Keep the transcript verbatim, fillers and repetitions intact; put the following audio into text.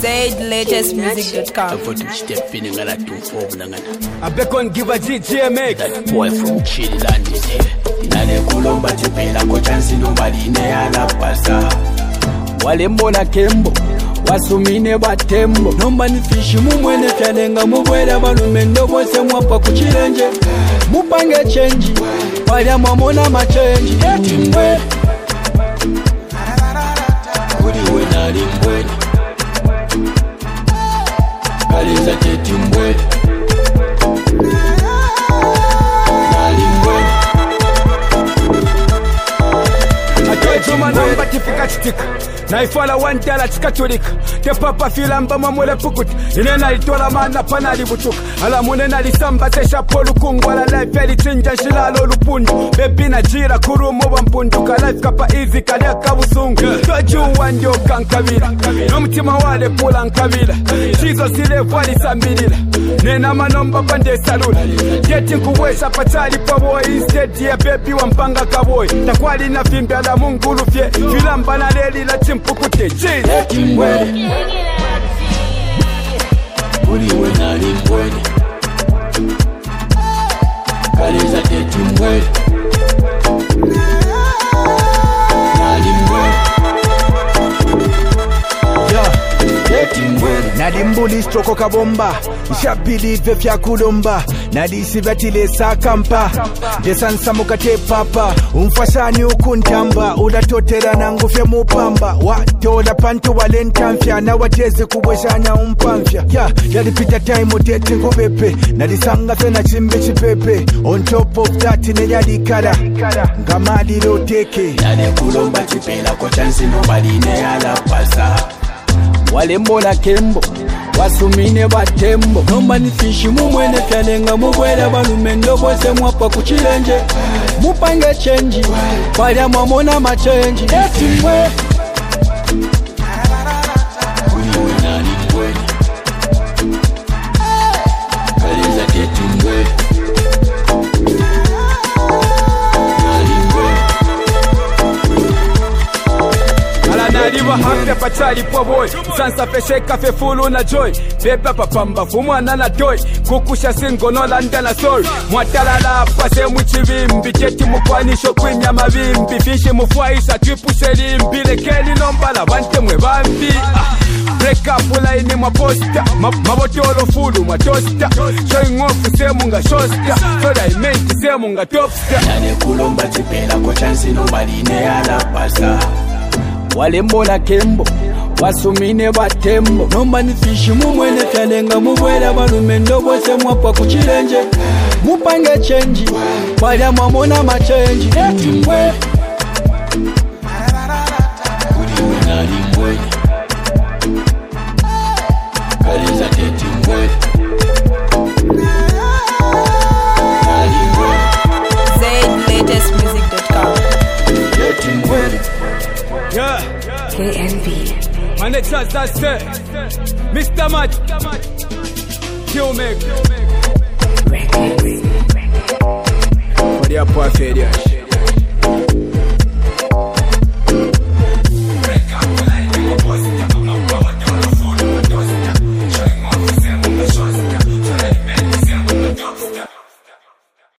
Zaid latest music dot com. I back on give a G G M X. That boy from Chile land is here. Nane kulomba chipela kwa chansi nobody ne alapasa. Wale mbona kembo wasumine batembo. Nomba nifishi mumwene fyanenga mubwela balumendo bose mwapa kuchilenje. Mupange change wale mwamona machange. Eti mbwe Uliwe nali mbwe Kaliza teti mbwe Nali mbwe Atwejuma namba tifika chitika naifala wantala chikatolika te papa filamba mamule pukuti inena litola mana panali butuka ala munena lisamba tesha polu kungwala life eli chinja shilalo lupundu bebi na jira kurumu wampunduka life kapa easy kalia kabusungu tojuwa ndio kankabila nomutima wale pula nkabila chizo sile wali sambilila nena manomba bande salula jeti kuwesha pachali paboy instead ya bebi wampanga kaboy takwali na fimbi ala mungulu fye filamba na leli la chimpukuti Eti mbwe Uliwe nali mbwe Kaliza teti mbwe Nali mbwe Eti mbwe Nadi mbuli stroko kabomba Ishapili ve vya kulomba Nadi sivatile sakampa Desansa mukate papa Umfashani ukuntamba Udatotera na ngufye mupamba Watola panto walentamfya na wateze kubweshanya umpamfya Ya, yalipita time utete kubepe Nadi sanga fe na chimbe chipepe On top of that ne yadi kala Ngamali lo teke Nane kulomba chipela kwa chansi nobody ne alapasa. Wale mbona kembo wasumine batembo. Nomba nifishi mumwene fyanenga mubwela balumendo bose mwapa kuchilenje. Mupange change wale mwamona machange. Eti mbwe Uliwe nali mbwe Kaliza teti mbwe Naliwa hape pachali po boy Sansa feshe kafe fulu na joy Beba papamba fumwana na toy Kukusha singo no landa na soul Mwatalala pase mwichivimbi Jeti mukwanisho kwinya mavimbi Fishi mufwaisa twipushe limbi Lekeli nombala wante mwe bambi ah. Break up ulaini mwa posta Mabotolo fulu mwa tosta Showing off semu nga shosta Soda imenti semu nga topsta Nane kulomba chipela kwa chansi nobody ne alapasa. Wale mbona kembo wasumine batembo. Nomba nifishi mumwene fyanenga mubwela balumendo bose mwapa kuchilenje. Mupange change wale mwamona machange. Eti mbwe Uliwe nali mbwe Kaliza teti mbwe Nali mbwe Zaid latest music dot com. Eti mbwe Yeah, K N B. man it's just that say Mister Mad Kill me For the upper failure